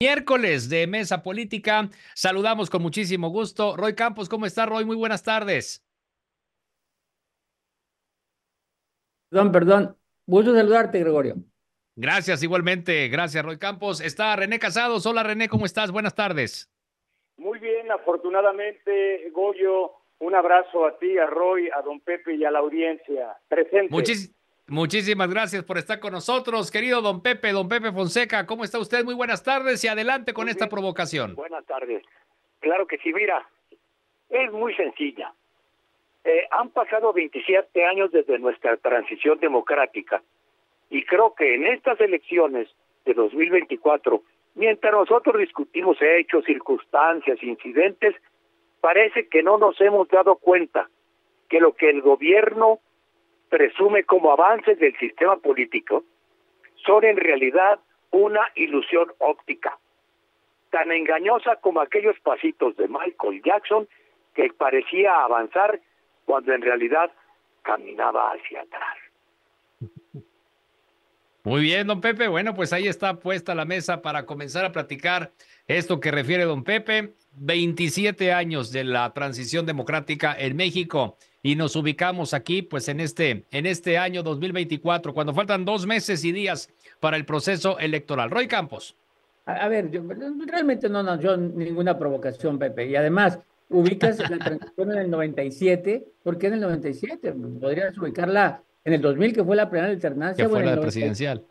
Miércoles de Mesa Política, saludamos con muchísimo gusto. Roy Campos, ¿cómo está, Roy? Muy buenas tardes. Perdón. Gusto saludarte, Gregorio. Gracias, igualmente. Gracias, Roy Campos. Está René Casados. Hola, René, ¿cómo estás? Buenas tardes. Muy bien, afortunadamente, Goyo, un abrazo a ti, a Roy, a don Pepe y a la audiencia presente. Muchis- Muchísimas gracias por estar con nosotros, querido don Pepe Fonseca. ¿Cómo está usted? Muy buenas tardes y adelante con Muy esta bien, provocación. buenas tardes. Claro que sí, mira, es muy sencilla. Han pasado 27 años desde nuestra transición democrática y creo que en estas elecciones de 2024, mientras nosotros discutimos hechos, circunstancias, incidentes, parece que no nos hemos dado cuenta que lo que el gobierno presume como avances del sistema político son en realidad una ilusión óptica, tan engañosa como aquellos pasitos de Michael Jackson que parecía avanzar cuando en realidad caminaba hacia atrás. Muy bien, don Pepe. Bueno, pues ahí está puesta la mesa para comenzar a platicar esto que refiere don Pepe. 27 años de la transición democrática en México y nos ubicamos aquí, pues en este año 2024, cuando faltan 2 meses y días para el proceso electoral. Roy Campos. A ver, yo realmente no nació ninguna provocación, Pepe. Y además, ubicas la transición en el 97. ¿Por qué en el 97? Podrías ubicarla en el 2000, que fue la primera Que alternancia, o fue en el la 90, presidencial.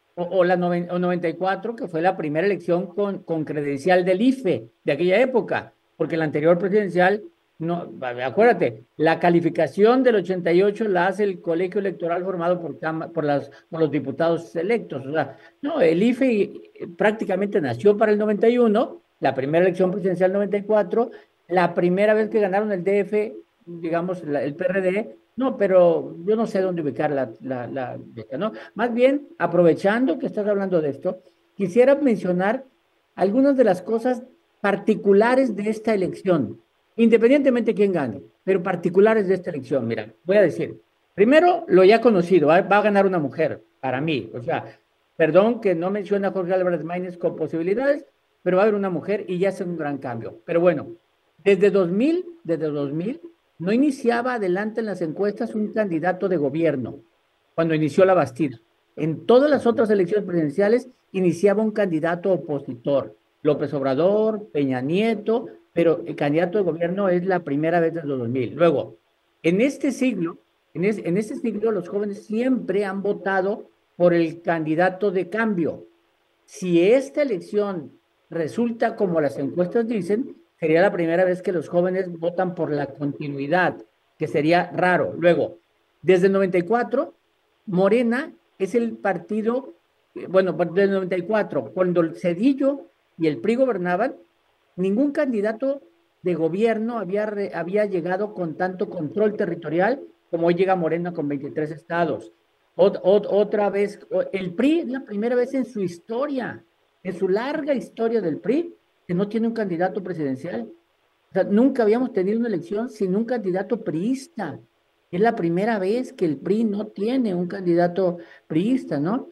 o 94, que fue la primera elección con credencial del IFE de aquella época, porque la anterior presidencial, no, acuérdate, la calificación del 88 la hace el colegio electoral formado por los diputados electos. O sea, no, el IFE prácticamente nació para el 91, la primera elección presidencial 94, la primera vez que ganaron el DF, digamos, el PRD. No, pero yo no sé dónde ubicar ¿no? Más bien, aprovechando que estás hablando de esto, quisiera mencionar algunas de las cosas particulares de esta elección, independientemente de quién gane, pero particulares de esta elección. Mira, voy a decir, primero, lo ya conocido, va a ganar una mujer, para mí. O sea, perdón que no menciona a Jorge Álvarez Maínez con posibilidades, pero va a haber una mujer y ya es un gran cambio. Pero bueno, desde 2000 no iniciaba adelante en las encuestas un candidato de gobierno cuando inició la Bastida. En todas las otras elecciones presidenciales iniciaba un candidato opositor, López Obrador, Peña Nieto, pero el candidato de gobierno es la primera vez desde los 2000. Luego, en este siglo, en este siglo los jóvenes siempre han votado por el candidato de cambio. Si esta elección resulta como las encuestas dicen, sería la primera vez que los jóvenes votan por la continuidad, que sería raro. Luego, desde el 94, Morena es el partido, bueno, desde el 94, cuando el Cedillo y el PRI gobernaban, ningún candidato de gobierno había llegado con tanto control territorial como hoy llega Morena con 23 estados. Otra vez, el PRI es la primera vez en su historia, en su larga historia del PRI, que no tiene un candidato presidencial. O sea, nunca habíamos tenido una elección sin un candidato priista. Es la primera vez que el PRI no tiene un candidato priista, ¿no?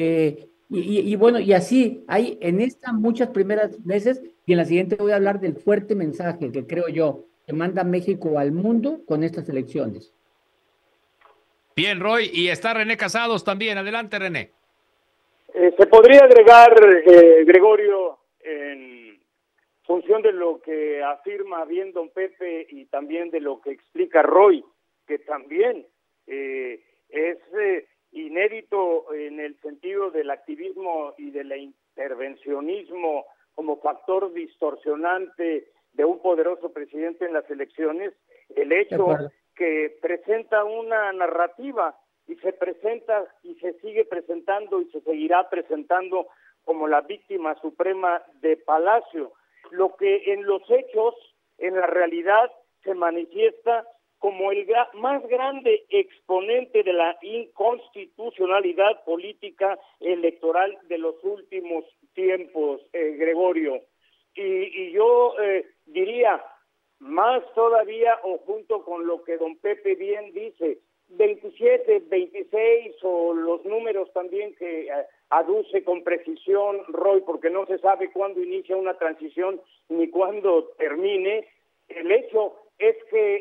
Y bueno, y así hay en estas muchas primeras veces, y en la siguiente voy a hablar del fuerte mensaje que creo yo que manda México al mundo con estas elecciones. Bien, Roy, y está René Casados también. Adelante, René. Se podría agregar, Gregorio, en función de lo que afirma bien don Pepe y también de lo que explica Roy, que también es inédito en el sentido del activismo y del intervencionismo como factor distorsionante de un poderoso presidente en las elecciones, el De hecho acuerdo. que presenta una narrativa y se presenta y se sigue presentando y se seguirá presentando como la víctima suprema de Palacio, lo que en los hechos, en la realidad, se manifiesta como el más grande exponente de la inconstitucionalidad política electoral de los últimos tiempos, Gregorio. Y yo diría, más todavía, o junto con lo que don Pepe bien dice, 27, 26 o los números también que aduce con precisión Roy, porque no se sabe cuándo inicia una transición ni cuándo termine. El hecho es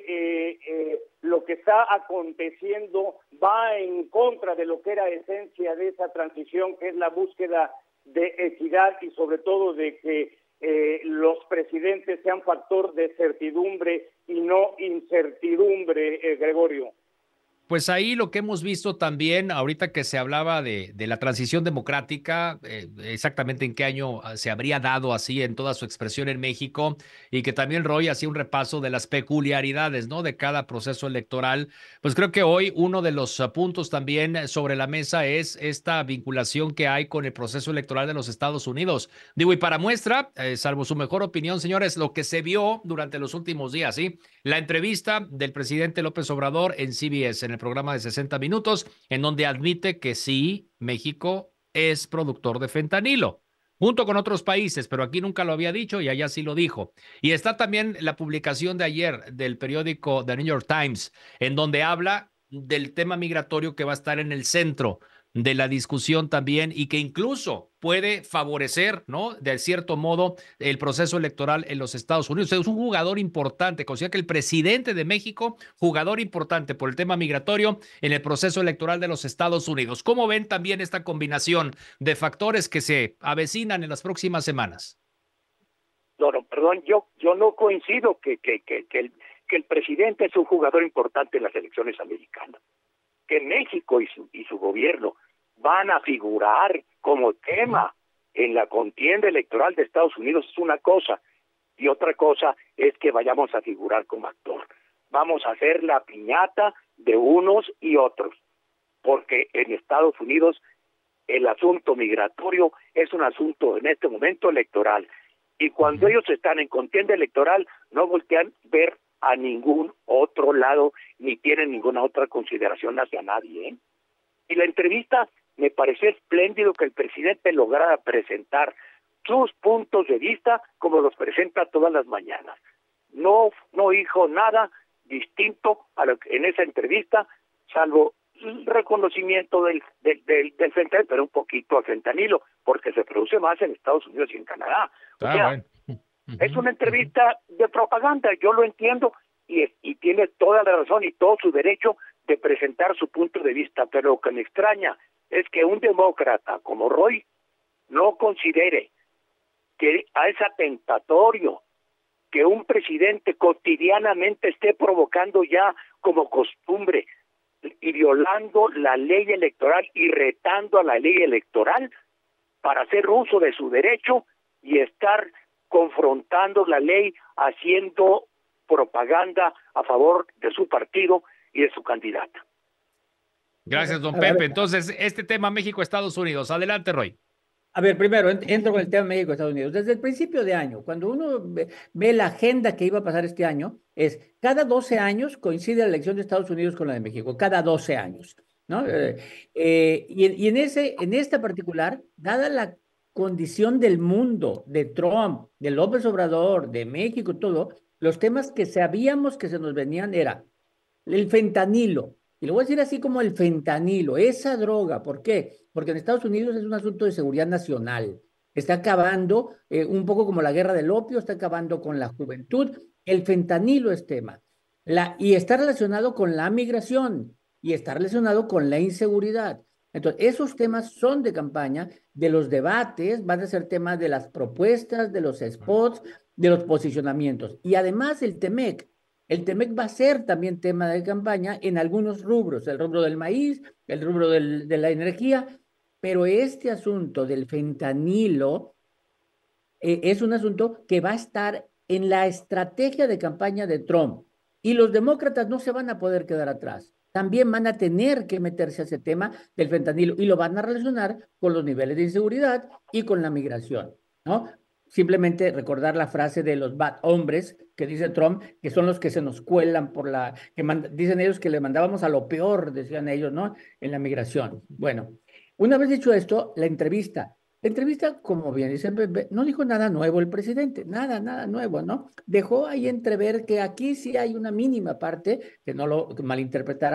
que lo que está aconteciendo va en contra de lo que era esencia de esa transición, que es la búsqueda de equidad y sobre todo de que los presidentes sean factor de certidumbre y no incertidumbre, Gregorio. Pues ahí lo que hemos visto también, ahorita que se hablaba de la transición democrática, exactamente en qué año se habría dado así en toda su expresión en México, y que también Roy hacía un repaso de las peculiaridades, ¿no? De cada proceso electoral. Pues creo que hoy uno de los puntos también sobre la mesa es esta vinculación que hay con el proceso electoral de los Estados Unidos. Digo, y para muestra, salvo su mejor opinión, señores, lo que se vio durante los últimos días, ¿sí? La entrevista del presidente López Obrador en CBS, en el programa de 60 minutos, en donde admite que sí, México es productor de fentanilo, junto con otros países, pero aquí nunca lo había dicho y allá sí lo dijo. Y está también la publicación de ayer del periódico The New York Times, en donde habla del tema migratorio que va a estar en el centro de la discusión también y que incluso puede favorecer, ¿no? De cierto modo, el proceso electoral en los Estados Unidos. Es un jugador importante, considera que el presidente de México, jugador importante por el tema migratorio en el proceso electoral de los Estados Unidos. ¿Cómo ven también esta combinación de factores que se avecinan en las próximas semanas? No, perdón, yo no coincido que el presidente es un jugador importante en las elecciones americanas. Que México y su gobierno van a figurar como tema en la contienda electoral de Estados Unidos es una cosa, y otra cosa es que vayamos a figurar como actor. Vamos a hacer la piñata de unos y otros, porque en Estados Unidos el asunto migratorio es un asunto en este momento electoral, y cuando ellos están en contienda electoral no voltean ver a ningún otro lado, ni tienen ninguna otra consideración hacia nadie, ¿eh? Y la entrevista me pareció espléndido que el presidente lograra presentar sus puntos de vista como los presenta todas las mañanas. No dijo nada distinto a lo que en esa entrevista, salvo el reconocimiento del fentanilo, pero un poquito al fentanilo, porque se produce más en Estados Unidos y en Canadá. O sea, bueno. Es una entrevista de propaganda, yo lo entiendo, y tiene toda la razón y todo su derecho de presentar su punto de vista, pero lo que me extraña es que un demócrata como Roy no considere que es atentatorio que un presidente cotidianamente esté provocando ya como costumbre y violando la ley electoral y retando a la ley electoral para hacer uso de su derecho y estar confrontando la ley, haciendo propaganda a favor de su partido y de su candidata. Gracias, don Pepe. Entonces, este tema México-Estados Unidos. Adelante, Roy. A ver, primero, entro con el tema México-Estados Unidos. Desde el principio de año, cuando uno ve la agenda que iba a pasar este año, es cada 12 años coincide la elección de Estados Unidos con la de México, cada 12 años, ¿no? Y en esta particular, dada la condición del mundo, de Trump, de López Obrador, de México, todo, los temas que sabíamos que se nos venían era el fentanilo, y lo voy a decir así como el fentanilo, esa droga. ¿Por qué? Porque en Estados Unidos es un asunto de seguridad nacional. Está acabando, un poco como la guerra del opio, está acabando con la juventud. El fentanilo es tema. Y está relacionado con la migración y está relacionado con la inseguridad. Entonces, esos temas son de campaña, de los debates, van a ser temas de las propuestas, de los spots, de los posicionamientos. Y además el TEMEC. El TEMEC va a ser también tema de campaña en algunos rubros, el rubro del maíz, el rubro de la energía, pero este asunto del fentanilo es un asunto que va a estar en la estrategia de campaña de Trump. Y los demócratas no se van a poder quedar atrás. También van a tener que meterse a ese tema del fentanilo y lo van a relacionar con los niveles de inseguridad y con la migración, ¿no? Simplemente recordar la frase de los bad hombres que dice Trump, que son los que se nos cuelan dicen ellos que le mandábamos a lo peor, decían ellos, ¿no? En la migración. Bueno, una vez dicho esto, la entrevista, como bien dice Pepe, no dijo nada nuevo el presidente, nada nuevo, ¿no? Dejó ahí entrever que aquí sí hay una mínima parte, que no lo malinterpretáramos,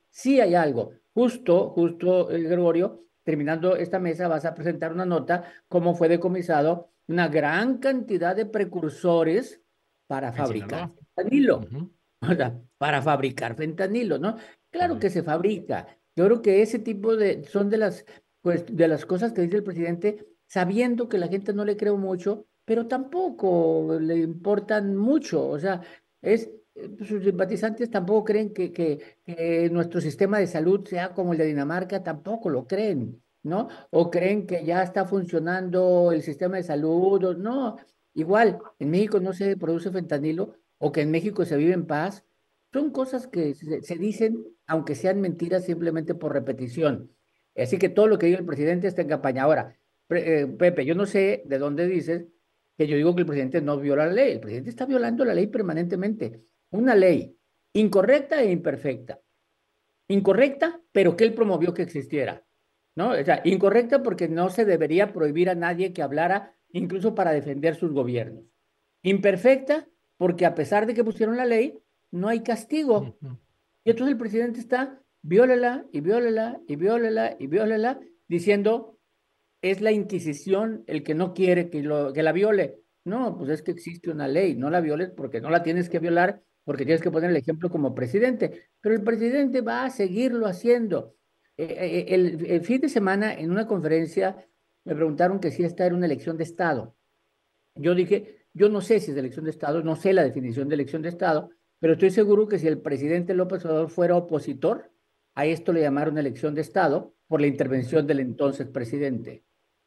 sí hay algo. Justo, Gregorio, terminando esta mesa, vas a presentar una nota cómo fue decomisado una gran cantidad de precursores para En fabricar Sinaloa. fentanilo. Ujú, O sea, para fabricar fentanilo, ¿no? Claro que correcto. se fabrica. Yo creo que ese tipo son pues, de las cosas que dice el presidente, sabiendo que la gente no le cree mucho, pero tampoco le importan mucho. O sea, sus simpatizantes tampoco creen que nuestro sistema de salud sea como el de Dinamarca, tampoco lo creen, ¿no? O creen que ya está funcionando el sistema de salud, no. Igual, en México no se produce fentanilo o que en México se vive en paz, son cosas que se dicen, aunque sean mentiras, simplemente por repetición. Así que todo lo que diga el presidente está en campaña. Ahora, Pepe, yo no sé de dónde dices que yo digo que el presidente no viola la ley. El presidente está violando la ley permanentemente. Una ley incorrecta e imperfecta. Incorrecta, pero que él promovió que existiera, ¿no? O sea, incorrecta porque no se debería prohibir a nadie que hablara, incluso para defender sus gobiernos. Imperfecta porque a pesar de que pusieron la ley, no hay castigo. Ujú. Y entonces el presidente está, viólala y viólala y viólala y viólala, diciendo, es la Inquisición el que no quiere que la viole. No, pues es que existe una ley, no la violes porque no la tienes que violar, porque tienes que poner el ejemplo como presidente. Pero el presidente va a seguirlo haciendo. El fin de semana, en una conferencia, me preguntaron que si esta era una elección de Estado. Yo dije, yo no sé si es de elección de Estado, no sé la definición de elección de Estado, pero estoy seguro que si el presidente López Obrador fuera opositor, a esto le llamaron elección de Estado por la intervención del entonces presidente.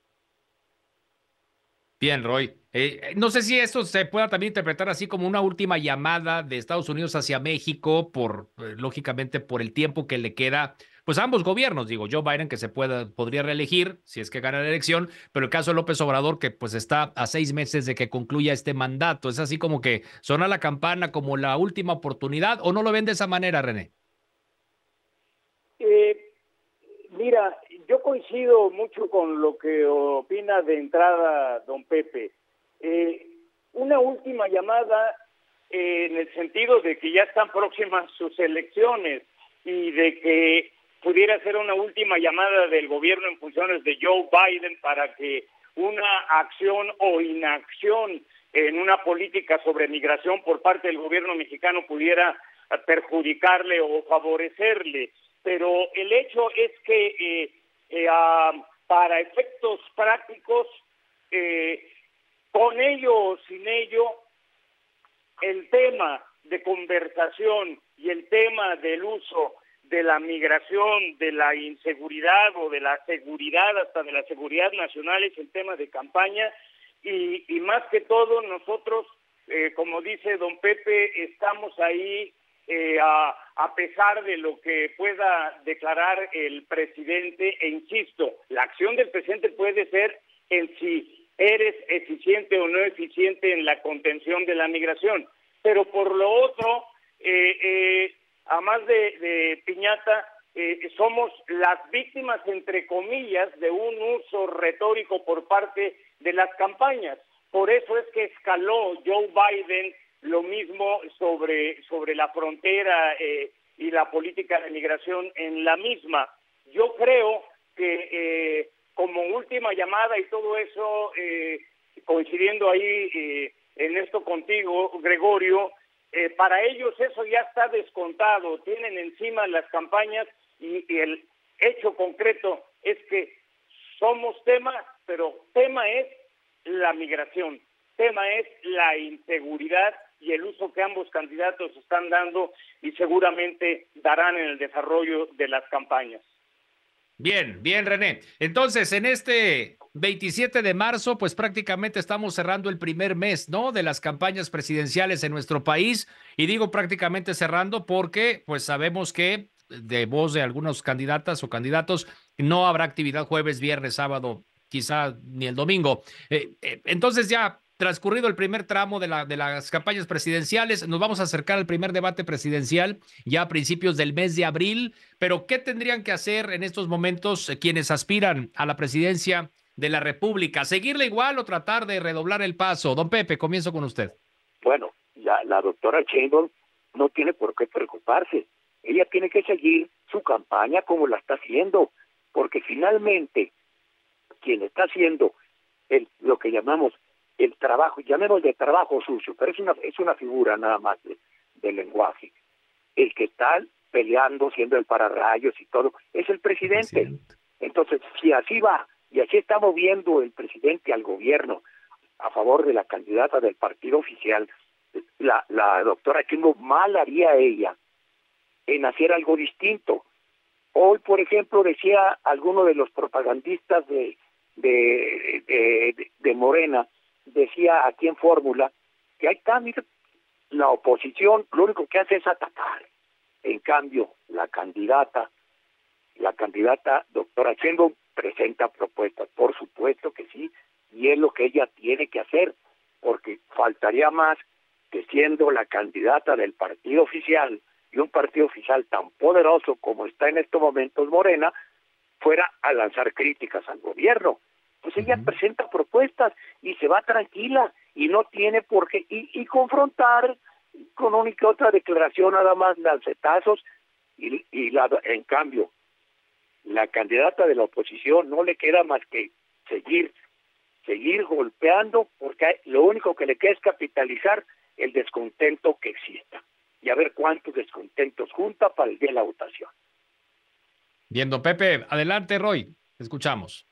Bien, Roy. No sé si esto se pueda también interpretar así como una última llamada de Estados Unidos hacia México, lógicamente, por el tiempo que le queda, pues a ambos gobiernos, digo, Joe Biden, que podría reelegir si es que gana la elección, pero el caso de López Obrador, que pues está a 6 meses de que concluya este mandato. Es así como que suena la campana como la última oportunidad, ¿o no lo ven de esa manera, René? Mira, yo coincido mucho con lo que opina de entrada don Pepe. Una última llamada en el sentido de que ya están próximas sus elecciones y de que pudiera ser una última llamada del gobierno en funciones de Joe Biden para que una acción o inacción en una política sobre migración por parte del gobierno mexicano pudiera perjudicarle o favorecerle. Pero el hecho es que para efectos prácticos, con ello o sin ello, el tema de conversación y el tema del uso de la migración, de la inseguridad o de la seguridad, hasta de la seguridad nacional, es el tema de campaña y más que todo nosotros, como dice don Pepe, estamos ahí a pesar de lo que pueda declarar el presidente, e insisto, la acción del presidente puede ser en si eres eficiente o no eficiente en la contención de la migración, pero por lo otro, a más de piñata, somos las víctimas, entre comillas, de un uso retórico por parte de las campañas. Por eso es que escaló Joe Biden lo mismo sobre la frontera y la política de migración en la misma. Yo creo que como última llamada y todo eso, coincidiendo ahí en esto contigo, Gregorio, para ellos eso ya está descontado, tienen encima las campañas y el hecho concreto es que somos tema, pero tema es la migración, tema es la inseguridad y el uso que ambos candidatos están dando y seguramente darán en el desarrollo de las campañas. Bien, bien, René. Entonces, en este 27 de marzo, pues prácticamente estamos cerrando el primer mes, ¿no? De las campañas presidenciales en nuestro país. Y digo prácticamente cerrando porque, pues sabemos que de voz de algunos candidatas o candidatos, no habrá actividad jueves, viernes, sábado, quizá ni el domingo. Entonces ya transcurrido el primer tramo de las campañas presidenciales, nos vamos a acercar al primer debate presidencial ya a principios del mes de abril. Pero ¿qué tendrían que hacer en estos momentos quienes aspiran a la presidencia de la República? ¿Seguirle igual o tratar de redoblar el paso? Don Pepe, comienzo con usted. Bueno, ya la doctora Sheinbaum no tiene por qué preocuparse. ella tiene que seguir su campaña como la está haciendo, porque finalmente quien está haciendo lo que llamamos el trabajo, llamémosle trabajo sucio, pero es una figura nada más del lenguaje. El que está peleando, siendo el pararrayos y todo, es el presidente. Entonces, si así va, y así está moviendo el presidente al gobierno a favor de la candidata del partido oficial, la doctora Sheinbaum, mal haría ella en hacer algo distinto. Hoy, por ejemplo, decía alguno de los propagandistas de Morena, decía aquí en Fórmula, que ahí está, mira, la oposición lo único que hace es atacar. En cambio, la candidata doctora Sheinbaum presenta propuestas, por supuesto que sí, y es lo que ella tiene que hacer, porque faltaría más que siendo la candidata del partido oficial, y un partido oficial tan poderoso como está en estos momentos Morena, fuera a lanzar críticas al gobierno. Pues ella presenta propuestas y se va tranquila y no tiene por qué y confrontar con una que otra declaración, nada más lancetazos, en cambio la candidata de la oposición no le queda más que seguir golpeando, porque lo único que le queda es capitalizar el descontento que exista y a ver cuántos descontentos junta para el día de la votación. Bien, don Pepe, adelante, Roy, te escuchamos.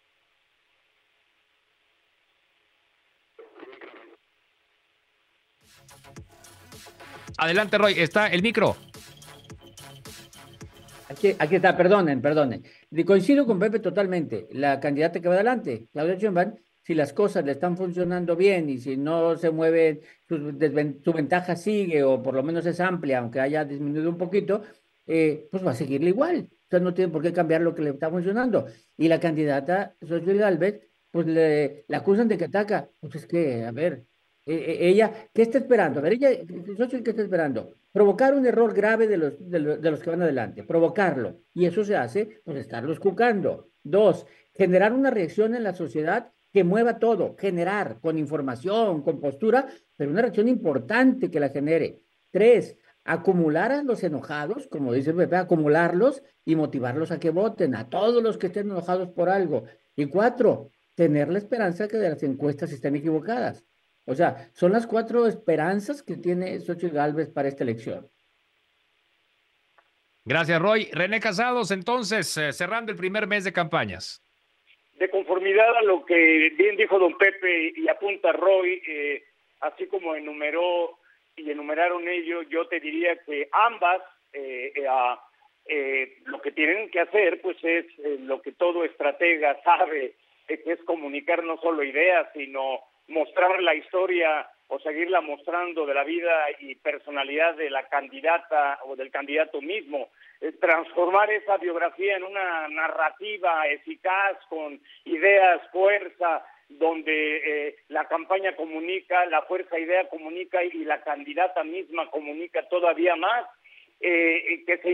Adelante, Roy, está el micro. Aquí está, perdonen. Coincido con Pepe totalmente. La candidata que va adelante, Claudia Sheinbaum, si las cosas le están funcionando bien y si no se mueve, su ventaja sigue o por lo menos es amplia, aunque haya disminuido un poquito, pues va a seguirle igual. O sea, no tiene por qué cambiar lo que le está funcionando. Y la candidata, Xochitl Gálvez, pues la acusan de que ataca. Pues es que, a ver, ella, ¿qué está esperando? A ver, ella, Xochitl, ¿qué está esperando? Provocar un error grave de los que van adelante, provocarlo. Y eso se hace, pues, estarlos cucando. Dos, generar una reacción en la sociedad que mueva todo, generar con información, con postura, pero una reacción importante que la genere. Tres, acumular a los enojados, como dice Pepe, acumularlos y motivarlos a que voten, a todos los que estén enojados por algo. Y cuatro, tener la esperanza que de las encuestas estén equivocadas. O sea, son las 4 esperanzas que tiene Xochitl Gálvez para esta elección. Gracias, Roy. René Casados, entonces, cerrando el primer mes de campañas. De conformidad a lo que bien dijo don Pepe y apunta Roy, así como enumeraron ellos, yo te diría que ambas lo que tienen que hacer pues es lo que todo estratega sabe, que es comunicar no solo ideas, sino mostrar la historia o seguirla mostrando de la vida y personalidad de la candidata o del candidato mismo, transformar esa biografía en una narrativa eficaz con ideas, fuerza, donde la campaña comunica, la fuerza idea comunica y la candidata misma comunica todavía más, que se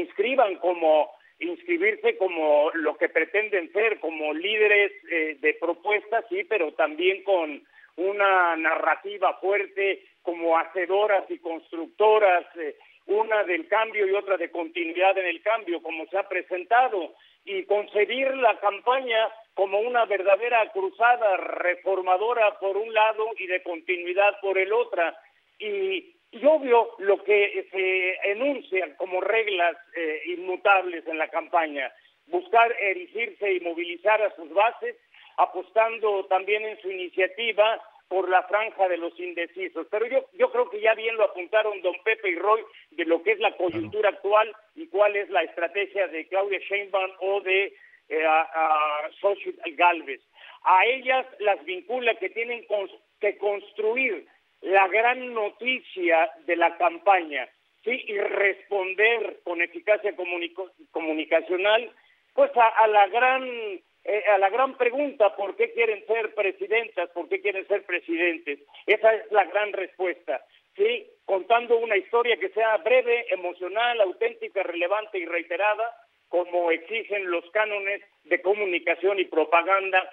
inscribirse como lo que pretenden ser, como líderes de propuestas, sí, pero también con una narrativa fuerte, como hacedoras y constructoras, una del cambio y otra de continuidad en el cambio, como se ha presentado, y concebir la campaña como una verdadera cruzada reformadora por un lado y de continuidad por el otro. Y obvio lo que se enuncia como reglas inmutables en la campaña, buscar erigirse y movilizar a sus bases, apostando también en su iniciativa por la franja de los indecisos. Pero yo creo que ya bien lo apuntaron don Pepe y Roy de lo que es la coyuntura actual y cuál es la estrategia de Claudia Sheinbaum o de Xochitl Gálvez. A ellas las vincula que tienen que construir la gran noticia de la campaña, ¿sí? Y responder con eficacia comunicacional pues a la gran pregunta: ¿por qué quieren ser presidentas? ¿Por qué quieren ser presidentes? Esa es la gran respuesta, ¿sí? Contando una historia que sea breve, emocional, auténtica, relevante y reiterada, como exigen los cánones de comunicación y propaganda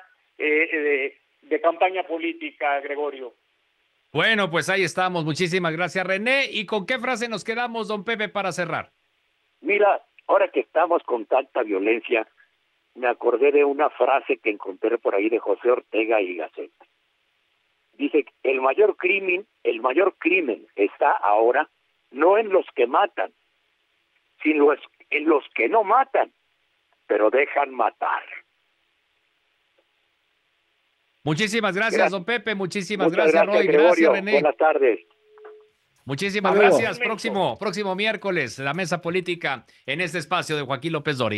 de campaña política, Gregorio. Bueno, pues ahí estamos. Muchísimas gracias, René. ¿Y con qué frase nos quedamos, don Pepe, para cerrar? Mira, ahora que estamos con tanta violencia, me acordé de una frase que encontré por ahí de José Ortega y Gasset. Dice, el mayor crimen está ahora no en los que matan, sino en los que no matan, pero dejan matar. Muchísimas gracias, don Pepe. Muchísimas Muchas gracias, Roy. Gregorio. Gracias, René. Buenas tardes. Muchísimas gracias. Próximo miércoles, la mesa política en este espacio de Joaquín López Dóriga.